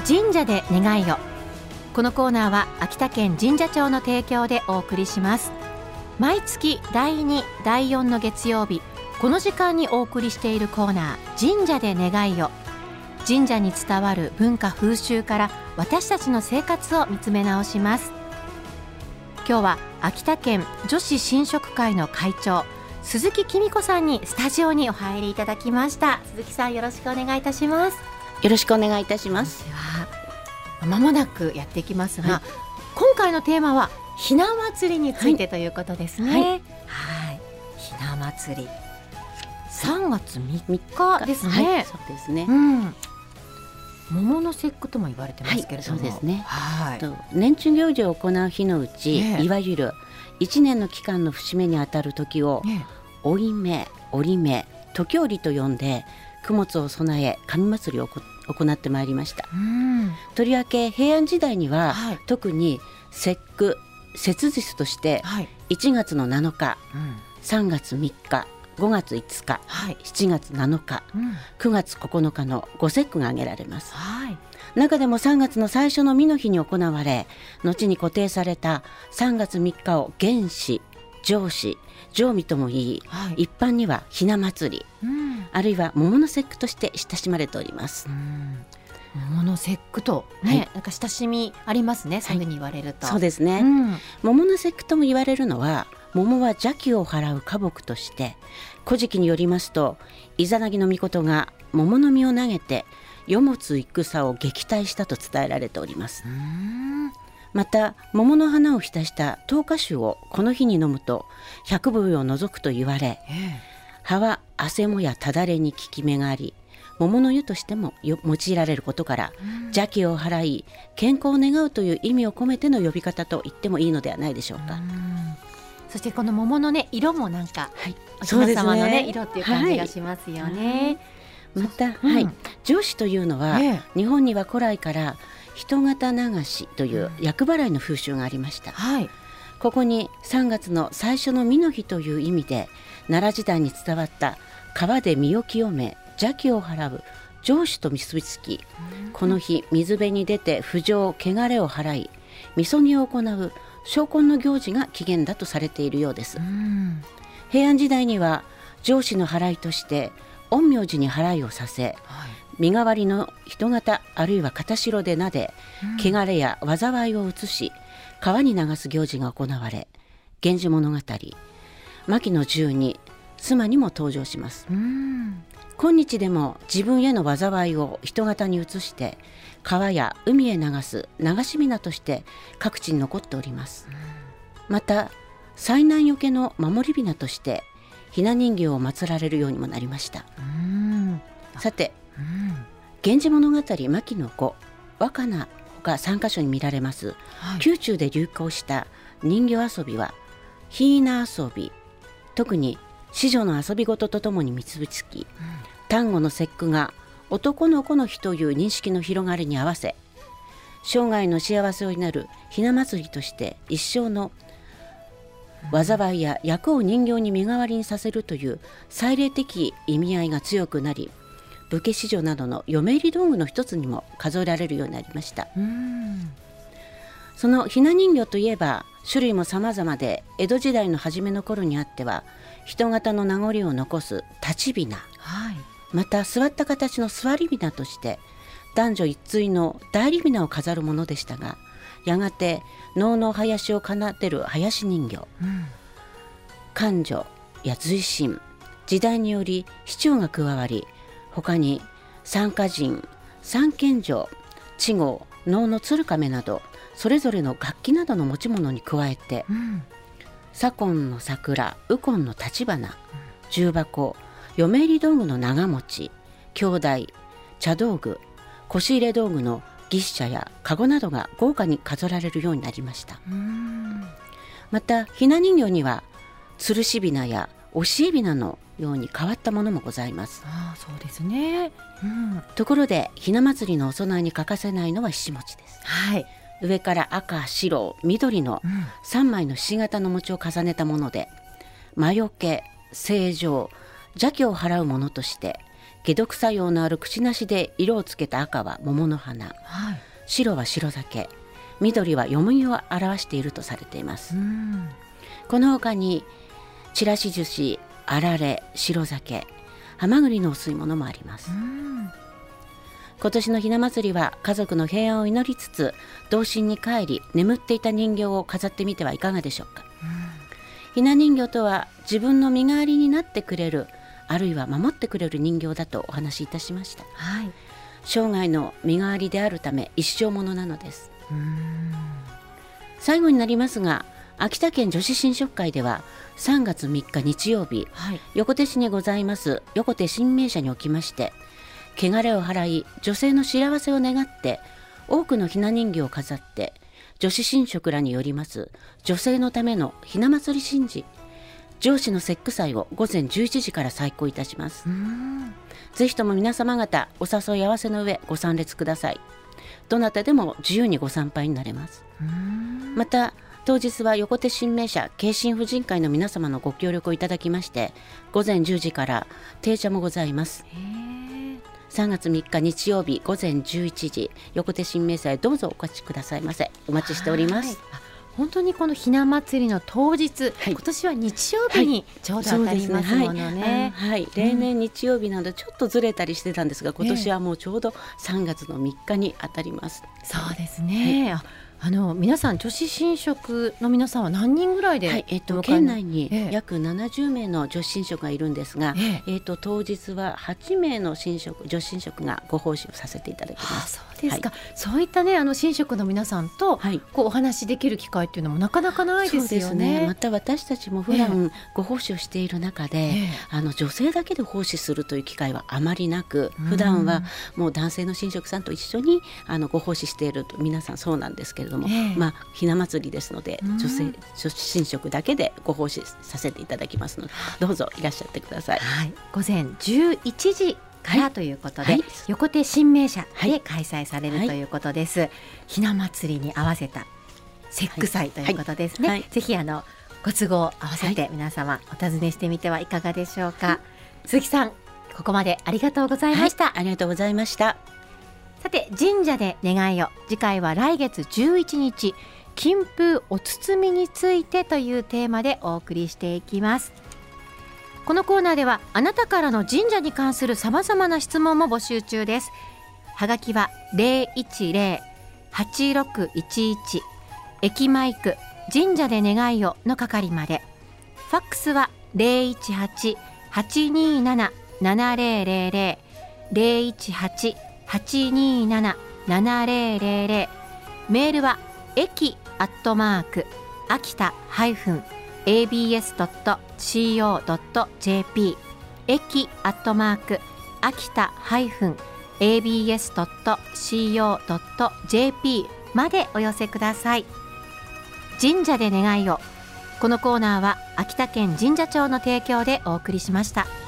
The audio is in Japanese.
神社で願いを。このコーナーは秋田県神社庁の提供でお送りします。毎月第2、第4の月曜日、この時間にお送りしているコーナー、神社で願いを。神社に伝わる文化風習から私たちの生活を見つめ直します。今日は秋田県女子神職会の会長、鈴木きみ子さんにスタジオにお入りいただきました。鈴木さん、よろしくお願いいたします。 よろしくお願いいたします。 では間もなくやっていきますが、今回のテーマはひな祭りについてということですね。ひな祭り3月3日ですね。 そうですね。 桃の節句とも言われてますけれども、 そうですね。年中行事を行う日のうち、いわゆる1年の期間の節目にあたる時を、おいめ、折め、時折と呼んで供物を備え神祭りを行ってまいりました。とりわけ平安時代には、特に節句、節日として1月の7日、3月3日、5月5日、7月7日、9月9日の5節句が挙げられます。中でも3月の最初の巳の日に行われ、後に固定された3月3日を元始、上始、上巳とも言い、一般にはひな祭り、あるいは桃の節句として親しまれております。 桃の節句と、なんか親しみありますね。そういうふうに言われると。 そうですね。桃の節句とも言われるのは、桃は邪気を払う花木として、古事記によりますと、イザナギの命が桃の実を投げて世もつ戦を撃退したと伝えられております。また桃の花を浸した10日酒をこの日に飲むと百病を除くと言われ、葉は汗もやただれに効き目があり、桃の湯としても用いられることから、邪気を払い健康を願うという意味を込めての呼び方と言ってもいいのではないでしょうか。 そしてこの桃のね、色もなんか、お姫様のね、色っていう感じがしますよね。 また、上司というのは、日本には古来から人形流しという厄払いの風習がありました。ここに3月の最初の巳の日という意味で、奈良時代に伝わった川で身を清め邪気を払う上司と結びつき、この日水辺に出て不浄汚れを払いみそぎを行う昇魂の行事が起源だとされているようです。平安時代には上司の払いとして陰陽師に払いをさせ、身代わりの人形あるいは片白でなで、汚れや災いを移し川に流す行事が行われ、源氏物語、牧野十二妻にも登場します。今日でも自分への災いを人形に移して川や海へ流す流し雛として各地に残っております。また災難よけの守り雛としてひな人形を祀られるようにもなりました。さて、源氏物語牧野子、若菜が3カ所に見られます、宮中で流行した人形遊びはひな遊び、特に子女の遊び事とともに結びつき、端午の節句が男の子の日という認識の広がりに合わせ、生涯の幸せを祈るひな祭りとして一生の災いや厄を人形に身代わりにさせるという祭礼的意味合いが強くなり、武家子女などの嫁入り道具の一つにも数えられるようになりました。そのひな人形といえば種類も様々で、江戸時代の初めの頃にあっては人型の名残を残す立ち雛、また座った形の座り雛として男女一対の代理雛を飾るものでしたが、やがて能の囃子を奏でる囃子人形、官女や随身、時代により市長が加わり、他に三歌人、三見女、稚語、能の鶴亀などそれぞれの楽器などの持ち物に加えて、左近の桜、右近の立花、重箱、嫁入り道具の長持ち、兄弟、茶道具、腰入れ道具の牛車や籠などが豪華に飾られるようになりました。またひな人形には吊るし雛や押し絵雛のように変わったものもございます。 そうですね。 ところでひな祭りのお供えに欠かせないのはひし餅です。上から赤、白、緑の3枚のひし形の餅を重ねたもので、魔除け、清浄、邪気を払うものとして解毒作用のある口なしで色をつけた赤は桃の花、白は白酒、緑はよもぎを表しているとされています。この他にちらし寿司、あられ、白酒、はまぐりのお吸い物もあります。今年のひな祭りは家族の平安を祈りつつ、童心に帰り眠っていた人形を飾ってみてはいかがでしょうか。ひな人形とは自分の身代わりになってくれる、あるいは守ってくれる人形だとお話しいたしました。生涯の身代わりであるため一生ものなのです。最後になりますが、秋田県女子神職会では3月3日日曜日、横手市にございます横手神明社におきまして、汚れを払い女性の幸せを願って多くのひな人形を飾って、女子神職らによります女性のためのひな祭り神事、上司の節句祭を午前11時から再行いたします。ぜひとも皆様方お誘い合わせの上ご参列ください。どなたでも自由にご参拝になれます。また当日は横手神明社慶神婦人会の皆様のご協力をいただきまして、午前10時から定茶もございます。3月3日日曜日午前11時、横手神明社へどうぞお越しくださいませ。お待ちしております。 本当にこのひな祭りの当日、今年は日曜日にちょうど当たりますものね。 例年日曜日などちょっとずれたりしてたんですが、今年はもうちょうど3月の3日に当たります。 そうですね。皆さん女子神職の皆さんは何人ぐらいで、 県内に約70名の女子神職がいるんですが、当日は8名の女子神職がご奉仕をさせていただきます。 そうですか。そういったね神職の皆さんと、お話しできる機会っていうのもなかなかないですよね。 そうですね。また私たちも普段ご奉仕をしている中で、女性だけで奉仕するという機会はあまりなく、普段はもう男性の神職さんと一緒にご奉仕していると皆さんそうなんですけれども、ひな祭りですので女子神職だけでご奉仕させていただきますので、どうぞいらっしゃってください。 午前11時からということで、横手神明社で開催されるということです。ひな祭りに合わせた節句祭ということですね。ぜひご都合合わせて皆様お尋ねしてみてはいかがでしょうか。鈴木さん、ここまでありがとうございました。 ありがとうございました。 さて、神社で願いを、次回は来月11日金風お包みについてというテーマでお送りしていきます。このコーナーではあなたからの神社に関するさまざまな質問も募集中です。はがきは 010-8611 駅マイク神社で願いをの係まで。ファックスは 018-827-7000 018-827-7000。メールは駅秋田-abs.co.jp 駅秋田-abs.co.jp までお寄せください。神社で願いを。このコーナーは秋田県神社庁の提供でお送りしました。